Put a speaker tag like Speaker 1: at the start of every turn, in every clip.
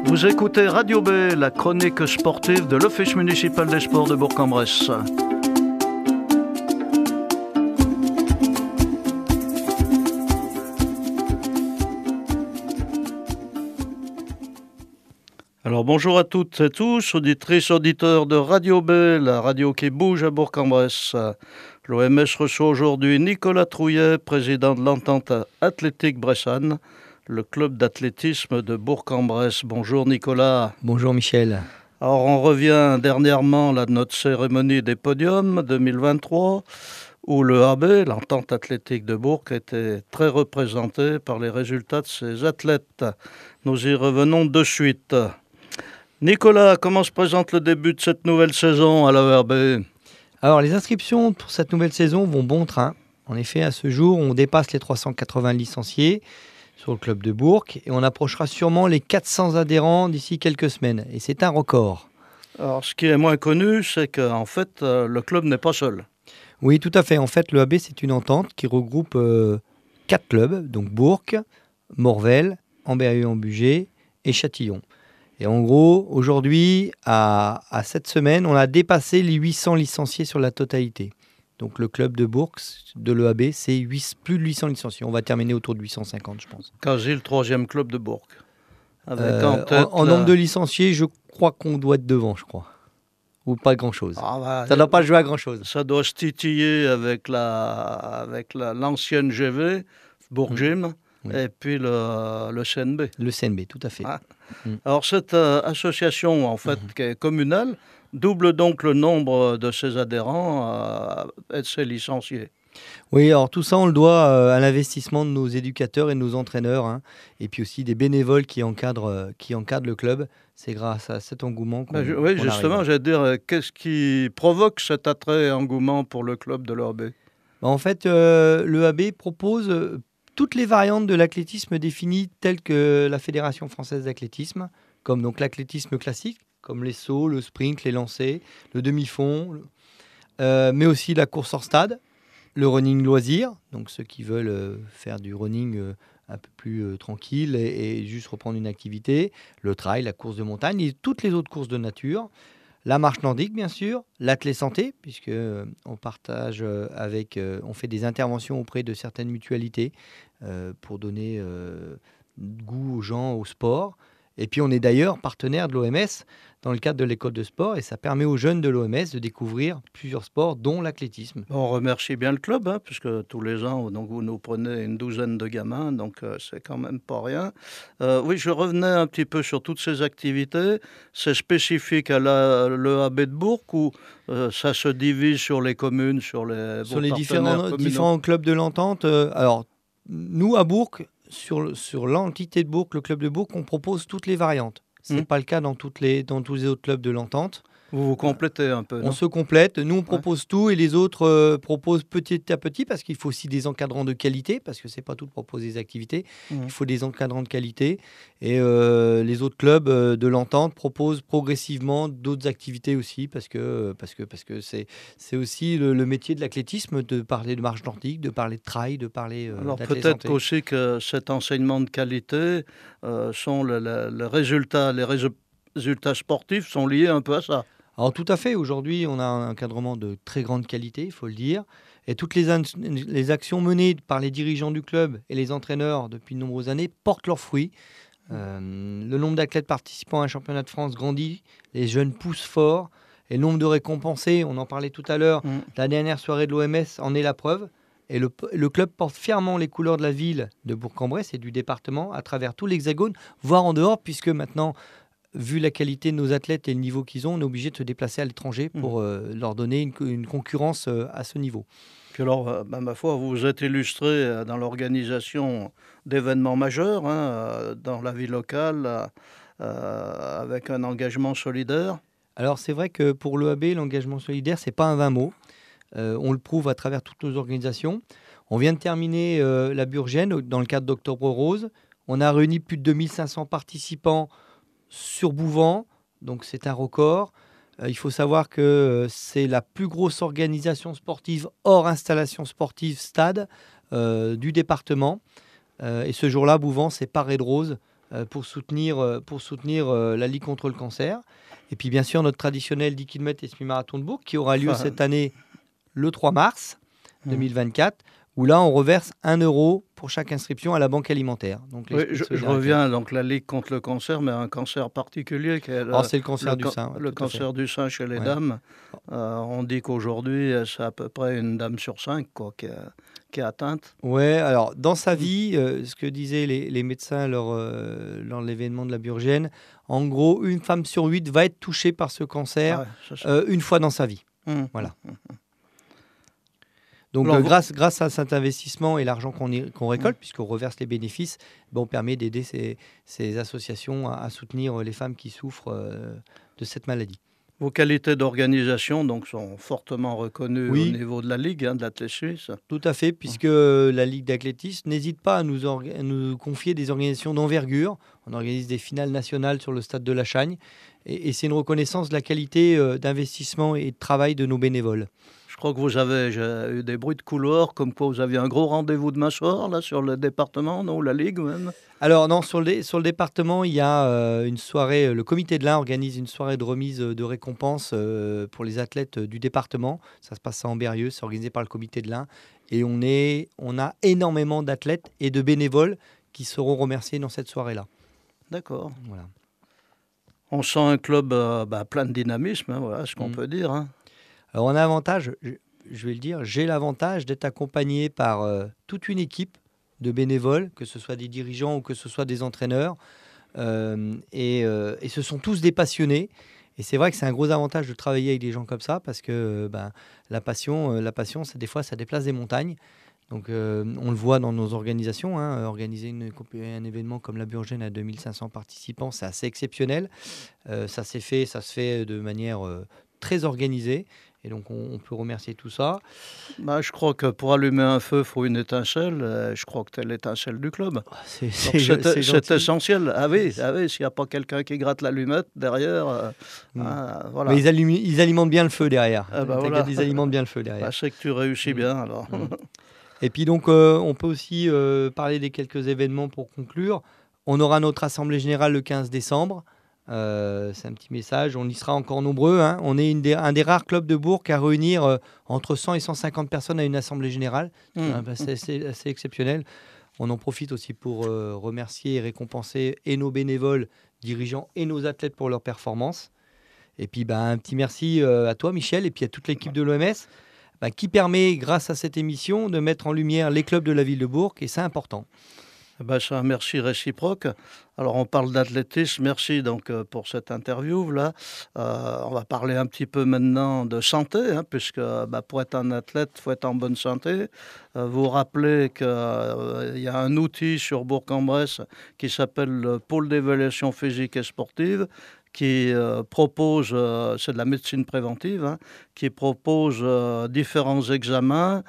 Speaker 1: Vous écoutez Radio B, la chronique sportive de l'Office municipal des sports de Bourg-en-Bresse. Alors bonjour à toutes et tous, auditrices, auditeurs de Radio B, la radio qui bouge à Bourg-en-Bresse. L'OMS reçoit aujourd'hui Nicolas Trouillet, président de l'entente athlétique bressane, le club d'athlétisme de Bourg-en-Bresse. Bonjour Nicolas.
Speaker 2: Bonjour Michel.
Speaker 1: Alors on revient dernièrement à notre cérémonie des podiums 2023, où le AB, l'entente athlétique de Bourg, était très représenté par les résultats de ses athlètes. Nous y revenons de suite. Nicolas, comment se présente le début de cette nouvelle saison à l'AERB ?
Speaker 2: Alors les inscriptions pour cette nouvelle saison vont bon train. En effet, à ce jour, on dépasse les 380 licenciés sur le club de Bourg et on approchera sûrement les 400 adhérents d'ici quelques semaines. Et c'est un record.
Speaker 1: Alors ce qui est moins connu, c'est qu'en fait, le club n'est pas seul.
Speaker 2: Oui, tout à fait. En fait, le AB, c'est une entente qui regroupe 4 clubs, donc Bourg, Morvel, Ambérieu-en-Bugey et Châtillon. Et en gros, aujourd'hui, à cette semaine, on a dépassé les 800 licenciés sur la totalité. Donc le club de Bourg, de l'EAB, c'est plus de 800 licenciés. On va terminer autour de 850, je pense.
Speaker 1: Quasi le 3e club de Bourg. Avec
Speaker 2: en nombre de licenciés, je crois qu'on doit être devant, je crois. Ou pas grand-chose. Ça ne doit pas jouer à grand-chose.
Speaker 1: Ça doit se titiller avec l'ancienne GV, Bourg Gym. Oui. Et puis le CNB.
Speaker 2: Le CNB, tout à fait.
Speaker 1: Ah. Alors cette association, en fait, qui est communale, double donc le nombre de ses adhérents et de ses licenciés.
Speaker 2: Oui, alors tout ça, on le doit à l'investissement de nos éducateurs et de nos entraîneurs, hein, et puis aussi des bénévoles qui encadrent le club. C'est grâce à cet engouement qu'on
Speaker 1: Oui,
Speaker 2: qu'on
Speaker 1: justement,
Speaker 2: arrive.
Speaker 1: j'allais dire, qu'est-ce qui provoque cet attrait et engouement pour le club de l'EAB ?
Speaker 2: En fait, l'EAB propose toutes les variantes de l'athlétisme définies telles que la Fédération française d'athlétisme, comme donc l'athlétisme classique, comme les sauts, le sprint, les lancers, le demi-fond, mais aussi la course hors stade, le running loisir, donc ceux qui veulent faire du running un peu plus tranquille et juste reprendre une activité, le trail, la course de montagne et toutes les autres courses de nature. La marche nordique, bien sûr, l'athlé santé, puisque on partage on fait des interventions auprès de certaines mutualités pour donner goût aux gens au sport. Et puis on est d'ailleurs partenaire de l'OMS dans le cadre de l'école de sport et ça permet aux jeunes de l'OMS de découvrir plusieurs sports, dont l'athlétisme.
Speaker 1: On remercie bien le club, hein, puisque tous les ans, donc, vous nous prenez une douzaine de gamins, donc c'est quand même pas rien. Oui, je revenais un petit peu sur toutes ces activités. C'est spécifique à l'EAB de Bourg ou ça se divise sur les communes, sur les
Speaker 2: différents clubs de l'entente. Alors, nous, à Bourg, sur l'entité de Bourg, le club de Bourg, on propose toutes les variantes. Ce n'est pas le cas dans tous les autres clubs de l'entente.
Speaker 1: Vous vous complétez un peu, non ?
Speaker 2: On se complète. Nous, on propose tout et les autres proposent petit à petit parce qu'il faut aussi des encadrants de qualité parce que ce n'est pas tout de proposer des activités. Il faut des encadrants de qualité. Et les autres clubs de l'entente proposent progressivement d'autres activités aussi parce que c'est aussi le métier de l'athlétisme de parler de marche nordique, de parler de trail, de parler
Speaker 1: Alors
Speaker 2: d'athlète
Speaker 1: peut-être
Speaker 2: santé.
Speaker 1: aussi que cet enseignement de qualité sont les résultats sportifs sont liés un peu à ça.
Speaker 2: Alors tout à fait, aujourd'hui on a un encadrement de très grande qualité, il faut le dire, et toutes les actions menées par les dirigeants du club et les entraîneurs depuis de nombreuses années portent leurs fruits. Le nombre d'athlètes participant à un championnat de France grandit, les jeunes poussent fort, et le nombre de récompensés, on en parlait tout à l'heure, la dernière soirée de l'OMS en est la preuve, et le club porte fièrement les couleurs de la ville de Bourg-en-Bresse et du département à travers tout l'Hexagone, voire en dehors, puisque maintenant... Vu la qualité de nos athlètes et le niveau qu'ils ont, on est obligé de se déplacer à l'étranger pour leur donner une concurrence à ce niveau.
Speaker 1: Puis alors, ma foi, vous vous êtes illustré dans l'organisation d'événements majeurs dans la vie locale avec un engagement solidaire.
Speaker 2: Alors c'est vrai que pour l'EAB, l'engagement solidaire, c'est pas un vain mot. On le prouve à travers toutes nos organisations. On vient de terminer la Burgène dans le cadre d'Octobre Rose. On a réuni plus de 2500 participants sur Bouvant, donc c'est un record. Il faut savoir que c'est la plus grosse organisation sportive hors installation sportive stade du département. Et ce jour-là, Bouvant s'est paré de rose pour soutenir la Ligue contre le cancer. Et puis bien sûr notre traditionnel 10 km et semi-marathon de Bourg qui aura lieu cette année le 3 mars 2024, où là on reverse 1 euro pour chaque inscription à la banque alimentaire. Donc,
Speaker 1: oui, je reviens, donc la Ligue contre le cancer, mais un cancer particulier qui est
Speaker 2: c'est le cancer du sein.
Speaker 1: Le cancer du sein chez les dames. On dit qu'aujourd'hui, c'est à peu près une dame sur 5 qui est atteinte.
Speaker 2: Oui, alors dans sa vie, ce que disaient les médecins lors de l'événement de la Burgienne, en gros, une femme sur 8 va être touchée par ce cancer une fois dans sa vie. Voilà. Donc grâce à cet investissement et l'argent qu'on récolte, puisqu'on reverse les bénéfices, on permet d'aider ces associations à soutenir les femmes qui souffrent de cette maladie.
Speaker 1: Vos qualités d'organisation donc, sont fortement reconnues au niveau de la Ligue de l'athlétisme suisse.
Speaker 2: Tout à fait, puisque la Ligue d'athlétisme n'hésite pas à nous confier des organisations d'envergure. On organise des finales nationales sur le stade de la Chagne. Et c'est une reconnaissance de la qualité d'investissement et de travail de nos bénévoles.
Speaker 1: Je crois que vous avez eu des bruits de couloir, comme quoi vous aviez un gros rendez-vous demain soir là, sur le département, non, ou la Ligue même.
Speaker 2: Alors non, sur le département, il y a une soirée, le comité de l'Ain organise une soirée de remise de récompenses pour les athlètes du département. Ça se passe à Ambérieux, c'est organisé par le comité de l'Ain. Et on a énormément d'athlètes et de bénévoles qui seront remerciés dans cette soirée-là.
Speaker 1: D'accord.
Speaker 2: Voilà.
Speaker 1: On sent un club plein de dynamisme, voilà ce qu'on peut dire.
Speaker 2: Alors on a l'avantage, je vais le dire, j'ai l'avantage d'être accompagné par toute une équipe de bénévoles, que ce soit des dirigeants ou que ce soit des entraîneurs. Et ce sont tous des passionnés. Et c'est vrai que c'est un gros avantage de travailler avec des gens comme ça parce que la passion, des fois, ça déplace des montagnes. Donc on le voit dans nos organisations. Organiser un événement comme la Burgienne à 2500 participants, c'est assez exceptionnel. Ça se fait de manière très organisée. Et donc, on peut remercier tout ça.
Speaker 1: Je crois que pour allumer un feu, il faut une étincelle. Je crois que tu es l'étincelle du club. C'est essentiel. Ah oui, s'il n'y a pas quelqu'un qui gratte l'allumette derrière, voilà.
Speaker 2: Mais ils alimentent bien le feu derrière.
Speaker 1: Voilà.
Speaker 2: Ils alimentent bien le feu derrière.
Speaker 1: C'est que tu réussis bien, alors.
Speaker 2: Et puis donc, on peut aussi parler des quelques événements pour conclure. On aura notre assemblée générale le 15 décembre. C'est un petit message, on y sera encore nombreux. On est un des rares clubs de Bourg à réunir entre 100 et 150 personnes à une assemblée générale. C'est assez exceptionnel. On en profite aussi pour remercier et récompenser et nos bénévoles, dirigeants et nos athlètes pour leur performance. Et puis un petit merci à toi Michel et puis à toute l'équipe de l'OMS qui permet, grâce à cette émission, de mettre en lumière les clubs de la ville de Bourg, et c'est important.
Speaker 1: C'est un merci réciproque. Alors, on parle d'athlétisme. Merci donc pour cette interview là. On va parler un petit peu maintenant de santé, puisque pour être un athlète, il faut être en bonne santé. Vous rappelez qu'il y a un outil sur Bourg-en-Bresse qui s'appelle le pôle d'évaluation physique et sportive, qui propose, c'est de la médecine préventive, qui propose différents examens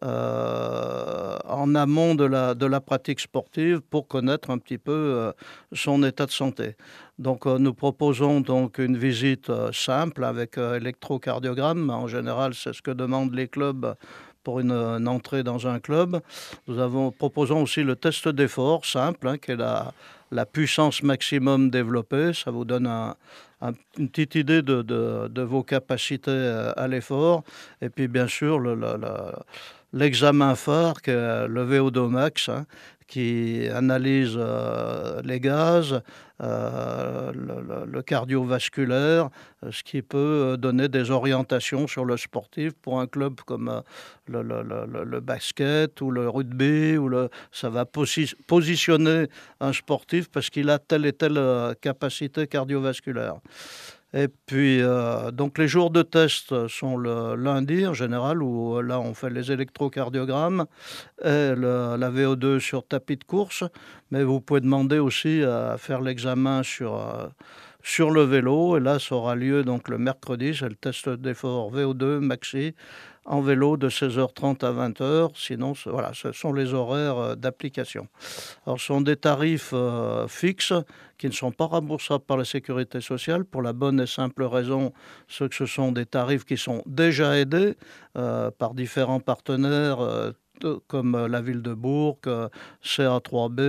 Speaker 1: en amont de la pratique sportive pour connaître un petit peu son état de santé. Donc nous proposons donc une visite simple avec électrocardiogramme. En général, c'est ce que demandent les clubs pour une entrée dans un club. Proposons aussi le test d'effort simple, qui est la puissance maximum développée. Ça vous donne une petite idée de vos capacités à l'effort. Et puis bien sûr, l'examen phare, qui est le VO2 max, qui analyse les gaz, le cardiovasculaire, ce qui peut donner des orientations sur le sportif pour un club comme le basket ou le rugby. Ça va positionner un sportif parce qu'il a telle et telle capacité cardiovasculaire. Et puis, donc les jours de test sont le lundi en général, où là on fait les électrocardiogrammes et la VO2 sur tapis de course. Mais vous pouvez demander aussi à faire l'examen sur le vélo. Et là, ça aura lieu donc le mercredi, c'est le test d'effort VO2 maxi en vélo de 16h30 à 20h. Sinon, voilà, ce sont les horaires d'application. Alors, ce sont des tarifs fixes qui ne sont pas remboursables par la sécurité sociale pour la bonne et simple raison que ce sont des tarifs qui sont déjà aidés par différents partenaires comme la ville de Bourg, CA3B,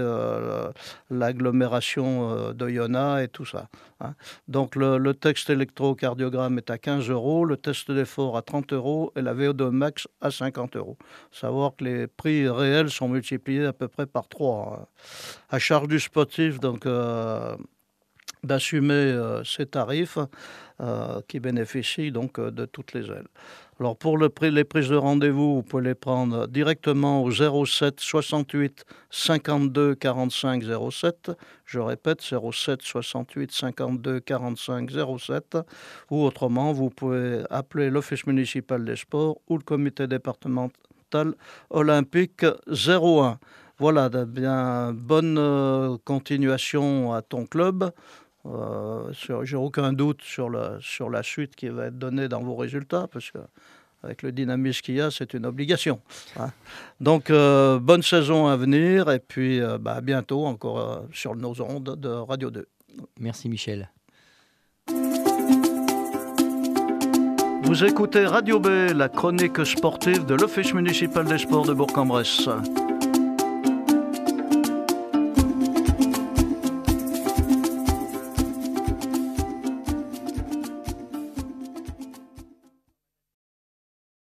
Speaker 1: l'agglomération d'Oyonnax et tout ça. Hein. Donc le test électrocardiogramme est à 15 €, le test d'effort à 30 € et la VO2 max à 50 €. Savoir que les prix réels sont multipliés à peu près par 3. Hein. À charge du sportif, donc d'assumer ces tarifs qui bénéficient donc de toutes les aides. Alors pour les prises de rendez-vous, vous pouvez les prendre directement au 07 68 52 45 07. Je répète, 07 68 52 45 07. Ou autrement, vous pouvez appeler l'Office municipal des sports ou le comité départemental olympique 01. Voilà, bien bonne continuation à ton club. J'ai aucun doute sur la suite qui va être donnée dans vos résultats, parce qu'avec le dynamisme qu'il y a, c'est une obligation. Hein. Donc, bonne saison à venir, et puis à bientôt encore sur nos ondes de Radio 2.
Speaker 2: Merci Michel.
Speaker 1: Vous écoutez Radio B, la chronique sportive de l'Office municipal des sports de Bourg-en-Bresse.